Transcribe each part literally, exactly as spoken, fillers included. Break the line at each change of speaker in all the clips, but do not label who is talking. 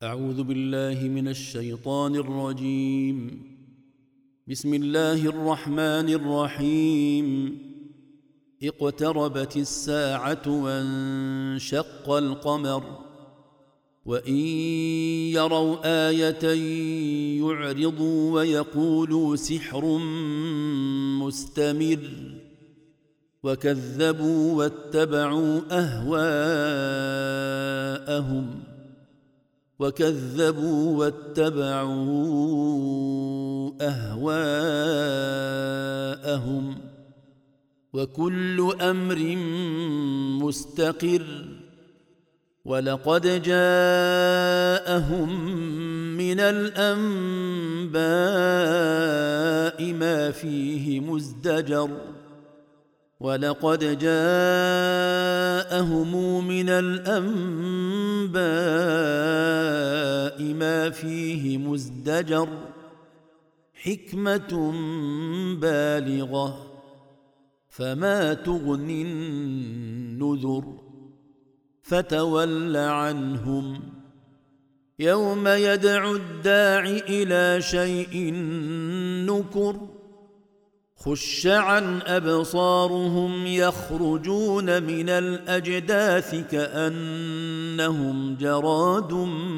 أعوذ بالله من الشيطان الرجيم. بسم الله الرحمن الرحيم. اقتربت الساعة وانشق القمر وإن يروا آية يعرضوا ويقولوا سحر مستمر وكذبوا واتبعوا أهواءهم وكذبوا واتبعوا أهواءهم وكل أمر مستقر ولقد جاءهم من الأنباء ما فيه مزدجر ولقد جاءهم من الأنباء ما فيه مزدجر حكمة بالغة فما تغني النذر فتول عنهم يوم يدعو الداع إلى شيء نكر خش عن أبصارهم يخرجون من الأجداث كأنهم جراد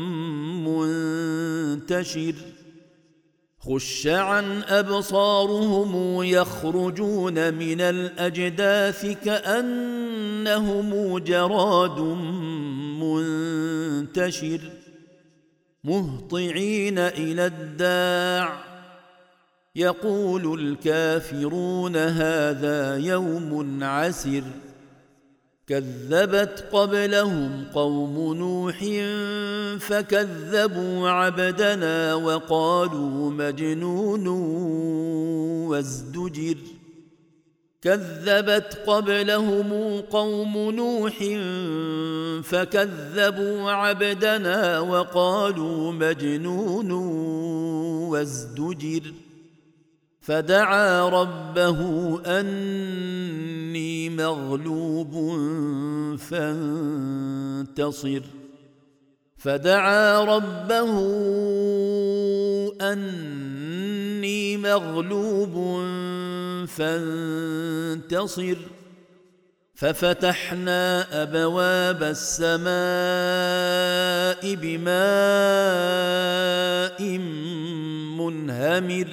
منتشر خش عن أبصارهم يخرجون من الأجداث كأنهم جراد منتشر مهطعين إلى الداع يقول الكافرون هذا يوم عسر كذبت قبلهم قوم نوح فكذبوا عبدنا وقالوا مجنون وازدجر كذبت قبلهم قوم نوح فكذبوا عبدنا وقالوا مجنون وازدجر فدعا ربه أني مغلوب فانتصر فدعا ربه أني مغلوب فانتصر ففتحنا أبواب السماء بماء منهمر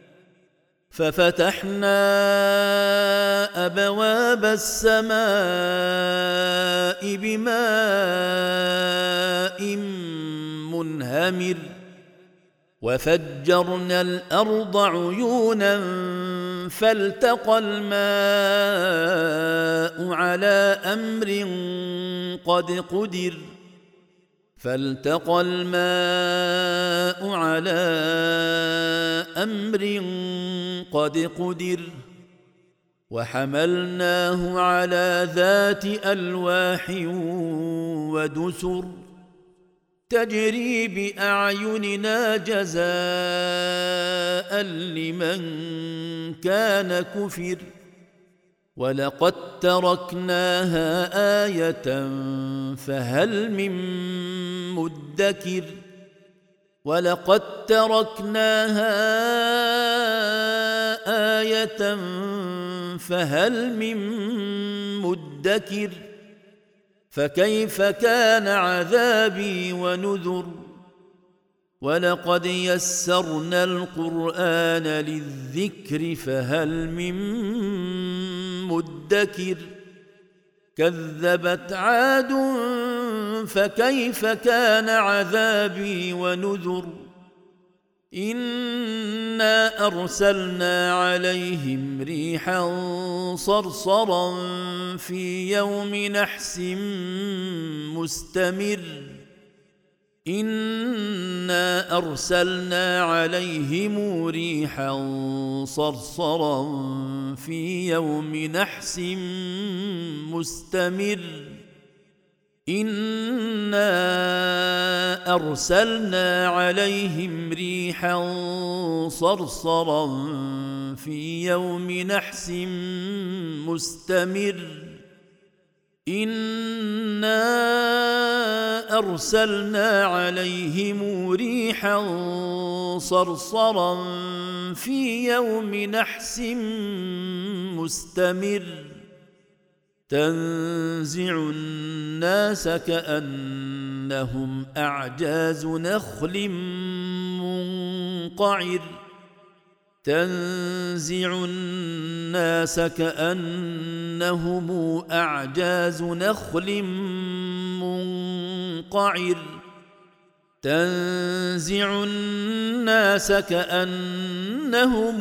ففتحنا أبواب السماء بماء منهمر وفجرنا الأرض عيونا فالتقى الماء على أمر قد قدر فالتقى الماء على أمر قد قدر وحملناه على ذات ألواح ودسر تجري بأعيننا جزاء لمن كان كفر ولقد تركناها آية فهل من مدكر ولقد تركناها آية فهل من مدكر فكيف كان عذابي ونذر ولقد يسرنا القرآن للذكر فهل من مدكر كذبت عاد فكيف كان عذابي ونذر إنا أرسلنا عليهم ريحا صرصرا في يوم نحس مستمر إنا أرسلنا عليهم ريحا صرصرا في يوم نحس مستمر إنا أرسلنا عليهم ريحا صرصرا في يوم نحس مستمر إنا أرسلنا عليهم ريحا صرصرا في يوم نحس مستمر تنزع الناس كأنهم أعجاز نخل منقعر تنزع الناس كأنهم أعجاز نخل منقعر تنزع الناس كأنهم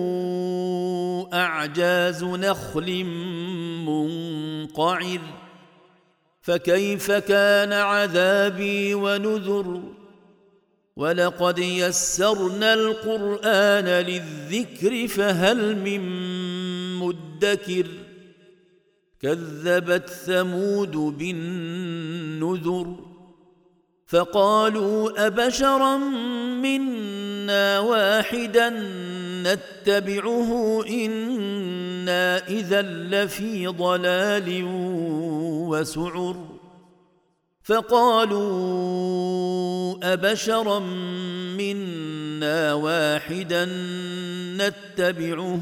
أعجاز نخل منقعر فكيف كان عذابي ونذر ولقد يسرنا القرآن للذكر فهل من مدكر كذبت ثمود بالنذر فقالوا أبشرا منا واحدا نتبعه إنا إذا لفي ضلال وسعر فقالوا أبشرا منا واحدا نتبعه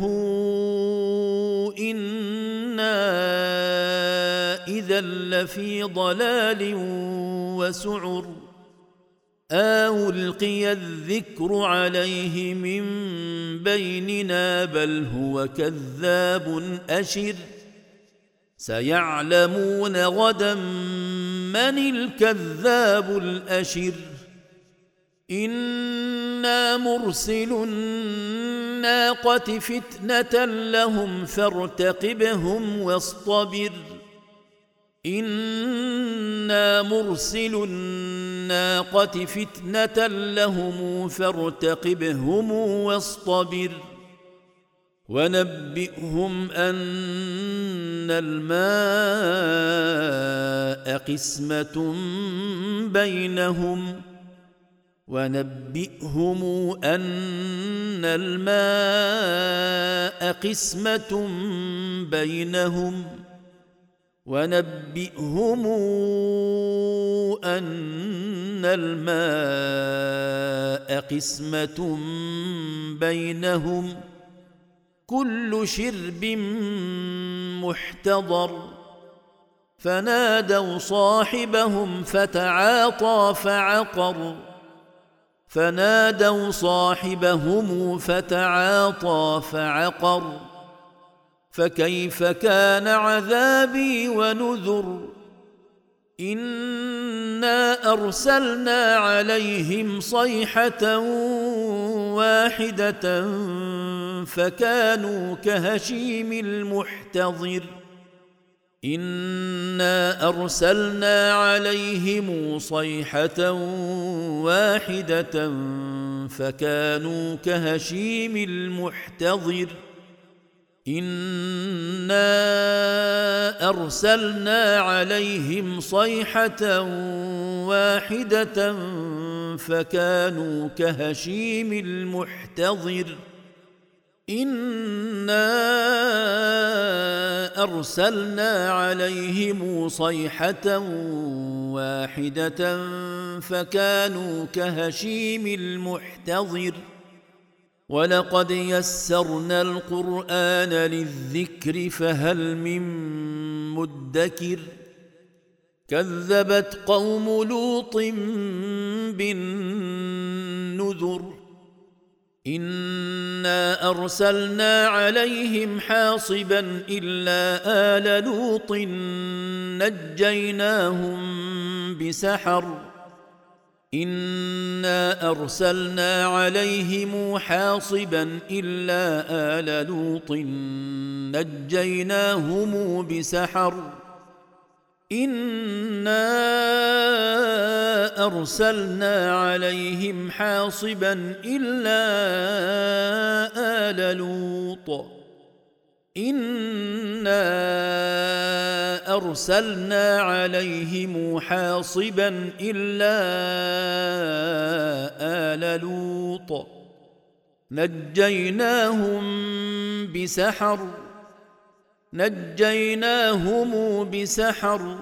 إنا إذا لفي ضلال وسعر أو ألقي الذكر عليه من بيننا بل هو كذاب أشر سيعلمون غدا من الكذاب الأشر إنا مرسل الناقة فتنة لهم فارتقبهم واصطبر إنا مرسل الناقة فتنة لهم فارتقبهم واصطبر ونبئهم أن الماء قسمة بينهم ونبئهم أن الماء قسمة بينهم ونبئهم أن الماء قسمة بينهم كل شرب محتضر فنادوا صاحبهم فتعاطى فعقر فنادوا صاحبهم فتعاطى فعقر فكيف كان عذابي ونذر إنا أرسلنا عليهم صيحة واحدة فكانوا كهشيم المحتضر إنا أرسلنا عليهم صيحة واحدة فكانوا كهشيم المحتضر إنا أرسلنا عليهم صيحة واحدة فكانوا كهشيم المحتضر إنا أرسلنا عليهم صيحة واحدة فكانوا كهشيم المحتضر ولقد يسرنا القرآن للذكر فهل من مدكر كذبت قوم لوط بالنذر إنا أرسلنا عليهم حاصبا إلا آل لوط نجيناهم بسحر إنا أرسلنا عليهم حاصبا إلا آل لوط نجيناهم بسحر إنا أرسلنا عليهم حاصبا إلا آل لوط إنا أرسلنا عليهم حاصبا إلا آل لوط نجيناهم بسحر نجيناهم بسحر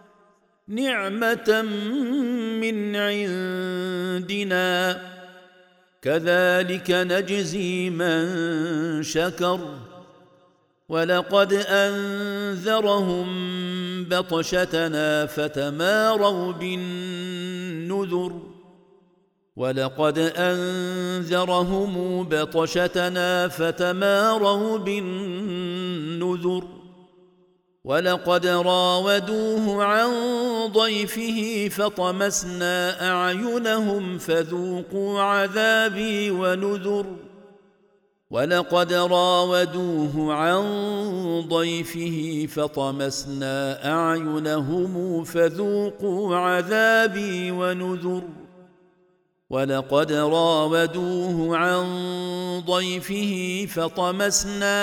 نعمة من عندنا كذلك نجزي من شكر ولقد أنذرهم بطشتنا فتماروا بالنذر ولقد أنذرهم بطشتنا فتماروا بالنذر ولقد راودوه عن ضيفه فطمسنا أعينهم فذوقوا عذابي ونذر ولقد راودوه عن ضيفه فطمسنا أعينهم فذوقوا عذابي ونذر ولقد راودوه عن ضيفه فطمسنا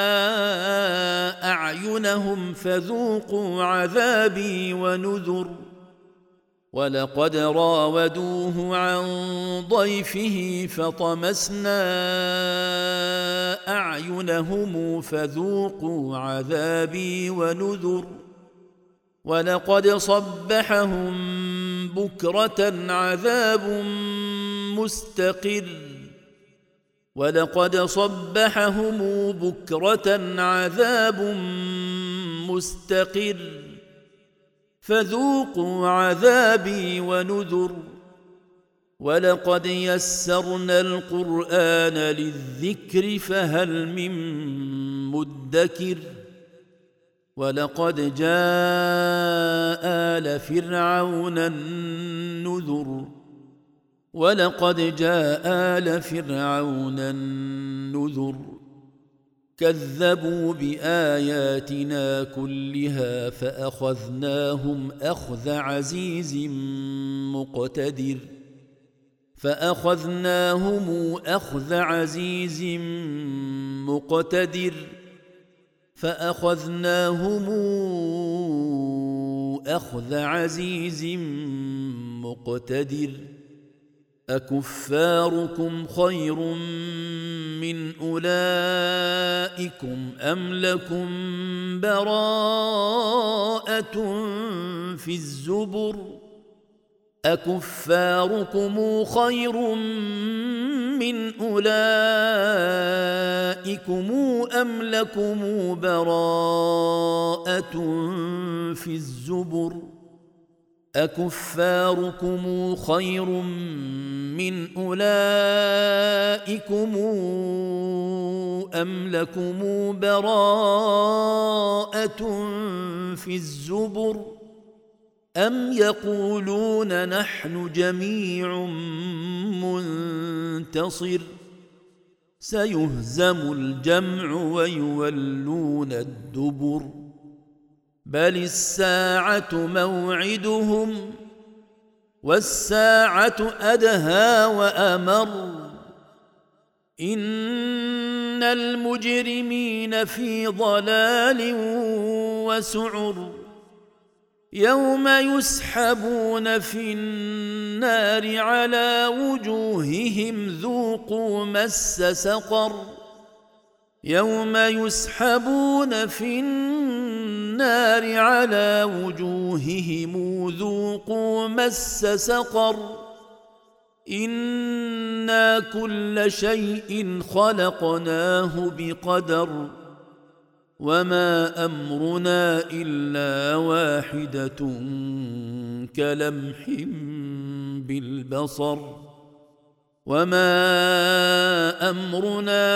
أعينهم فذوقوا عذابي ونذر ولقد راودوه عن ضيفه فطمسنا أعينهم فذوقوا عذابي ونذر ولقد صبحهم بكرة عذاب مستقر ولقد صبحهم بكرة عذاب مستقر فذوقوا عذابي ونذر ولقد يسرنا القرآن للذكر فهل من مدكر ولقد جاء آل فرعون النذر ولقد جاء آل فرعون النذر كذبوا بآياتنا كلها فأخذناهم أخذ عزيز مقتدر فأخذناهم أخذ عزيز مقتدر فأخذناهم أخذ عزيز مقتدر أكفاركم خير من أولئكم أم لكم براءة في الزبر أكفاركم خير من أولئكم أم لكم براءة في الزبر أكفاركم خير من أولئكم أم لكم براءة في الزبر أم يقولون نحن جميع منتصر سيهزم الجمع ويولون الدبر بل الساعة موعدهم والساعة أدهى وأمر إن المجرمين في ضلال وسعر يوم يسحبون في النار على وجوههم ذوقوا مس سقر يوم يسحبون في النار على وجوههم ذوقوا مس سقر إنا كل شيء خلقناه بقدر وما أمرنا إلا واحدة كلمح بالبصر وما أمرنا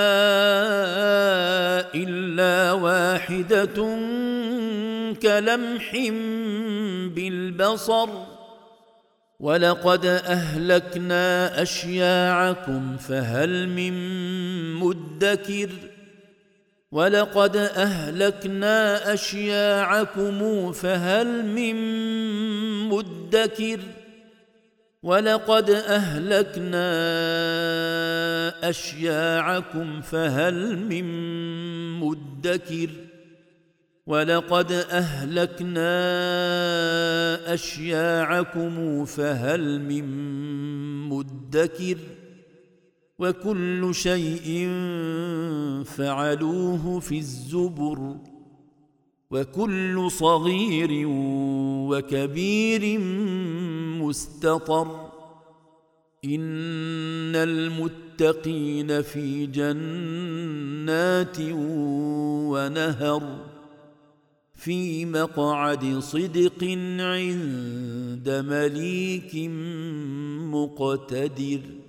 إلا واحدة كلمح بالبصر ولقد أهلكنا أشياعكم فهل من مدكر ولقد أهلكنا أشياعكم فهل من مدكر ولقد أهلكنا أشياعكم فهل من مدكر ولقد أهلكنا أشياعكم فهل من مدكر وكل شيء فعلوه في الزبر وكل صغير وكبير مستطر إن المتقين في جنات ونهر في مقعد صدق عند مليك مقتدر.